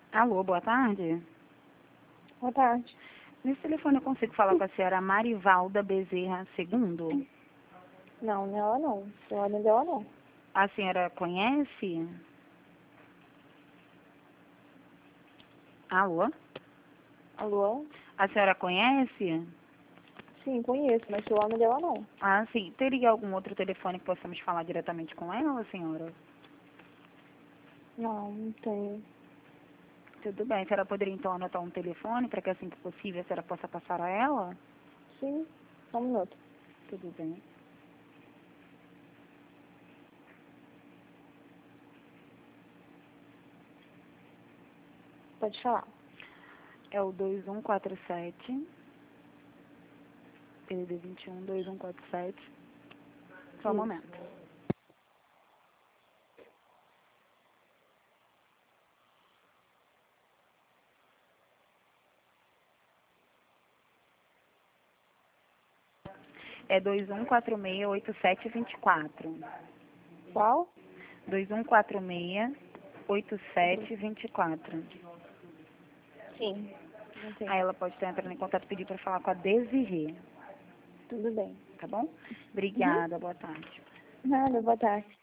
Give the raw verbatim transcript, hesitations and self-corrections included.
Alô, boa tarde. Boa tarde. Nesse telefone eu consigo falar com a senhora Marivalda Bezerra Segundo? Não, não é ela não. Não é ordem dela não. A senhora conhece? Alô? Alô? A senhora conhece? Sim, conheço, mas o nome dela não. Ah, sim. Teria algum outro telefone que possamos falar diretamente com ela, senhora? Não, não tenho. Tudo bem. A senhora poderia então anotar um telefone para que assim que possível a senhora possa passar a ela? Sim, só um minuto. Tudo bem. Pode falar. É o dois um quatro sete, P D vinte e um, dois um quatro sete. Só um Isso. momento. É dois um quatro seis, oito sete dois quatro. Qual? dois um quatro seis, oito sete dois quatro. Sim, não tem. Aí ela pode estar entrando em contato e pedir para falar com a Desirê, Tudo bem. tá bom? Uhum. Obrigada, boa tarde. Nada, boa tarde.